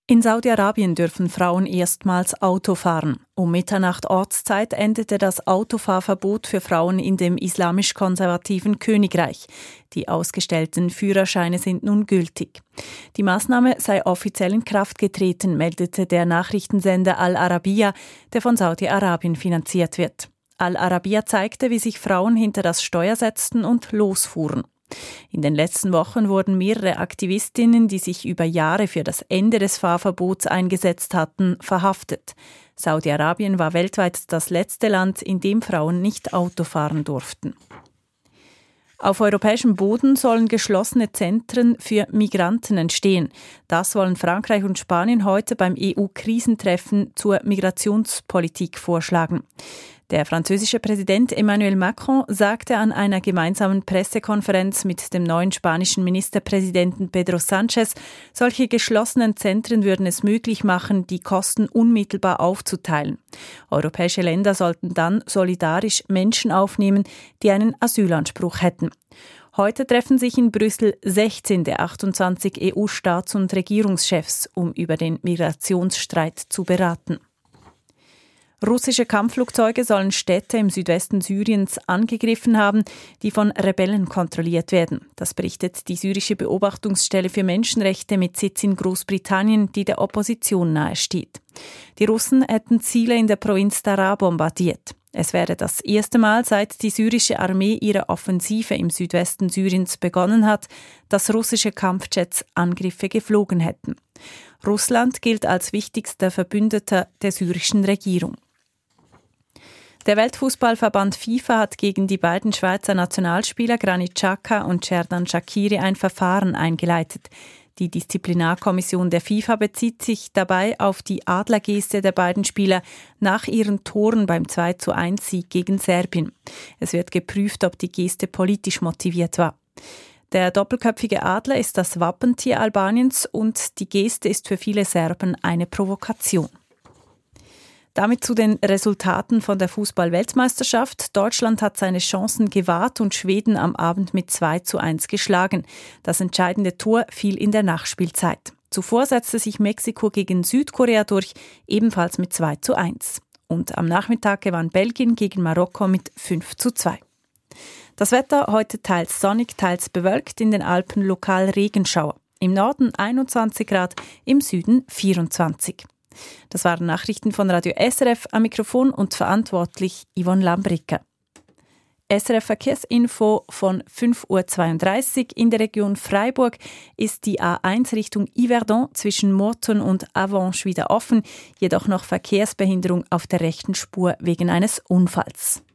In Saudi-Arabien dürfen Frauen erstmals Auto fahren. Um Mitternacht Ortszeit endete das Autofahrverbot für Frauen in dem islamisch-konservativen Königreich. Die ausgestellten Führerscheine sind nun gültig. Die Maßnahme sei offiziell in Kraft getreten, meldete der Nachrichtensender Al Arabiya, der von Saudi-Arabien finanziert wird. Al Arabiya zeigte, wie sich Frauen hinter das Steuer setzten und losfuhren. In den letzten Wochen wurden mehrere Aktivistinnen, die sich über Jahre für das Ende des Fahrverbots eingesetzt hatten, verhaftet. Saudi-Arabien war weltweit das letzte Land, in dem Frauen nicht Auto fahren durften. Auf europäischem Boden sollen geschlossene Zentren für Migranten entstehen. Das wollen Frankreich und Spanien heute beim EU-Krisentreffen zur Migrationspolitik vorschlagen. Der französische Präsident Emmanuel Macron sagte an einer gemeinsamen Pressekonferenz mit dem neuen spanischen Ministerpräsidenten Pedro Sánchez, solche geschlossenen Zentren würden es möglich machen, die Kosten unmittelbar aufzuteilen. Europäische Länder sollten dann solidarisch Menschen aufnehmen, die einen Asylanspruch hätten. Heute treffen sich in Brüssel 16 der 28 EU-Staats- und Regierungschefs, um über den Migrationsstreit zu beraten. Russische Kampfflugzeuge sollen Städte im Südwesten Syriens angegriffen haben, die von Rebellen kontrolliert werden. Das berichtet die syrische Beobachtungsstelle für Menschenrechte mit Sitz in Großbritannien, die der Opposition nahesteht. Die Russen hätten Ziele in der Provinz Daraa bombardiert. Es wäre das erste Mal, seit die syrische Armee ihre Offensive im Südwesten Syriens begonnen hat, dass russische Kampfjets Angriffe geflogen hätten. Russland gilt als wichtigster Verbündeter der syrischen Regierung. Der Weltfußballverband FIFA hat gegen die beiden Schweizer Nationalspieler Granit Xhaka und Xherdan Shaqiri ein Verfahren eingeleitet. Die Disziplinarkommission der FIFA bezieht sich dabei auf die Adlergeste der beiden Spieler nach ihren Toren beim 2:1-Sieg gegen Serbien. Es wird geprüft, ob die Geste politisch motiviert war. Der doppelköpfige Adler ist das Wappentier Albaniens und die Geste ist für viele Serben eine Provokation. Damit zu den Resultaten von der Fußball-Weltmeisterschaft. Deutschland hat seine Chancen gewahrt und Schweden am Abend mit 2:1 geschlagen. Das entscheidende Tor fiel in der Nachspielzeit. Zuvor setzte sich Mexiko gegen Südkorea durch, ebenfalls mit 2:1. Und am Nachmittag gewann Belgien gegen Marokko mit 5:2. Das Wetter heute teils sonnig, teils bewölkt, in den Alpen lokal Regenschauer. Im Norden 21 Grad, im Süden 24. Das waren Nachrichten von Radio SRF, am Mikrofon und verantwortlich Yvonne Lambricka. SRF Verkehrsinfo von 5:32 Uhr. In der Region Freiburg ist die A1 Richtung Yverdon zwischen Morton und Avenches wieder offen, jedoch noch Verkehrsbehinderung auf der rechten Spur wegen eines Unfalls.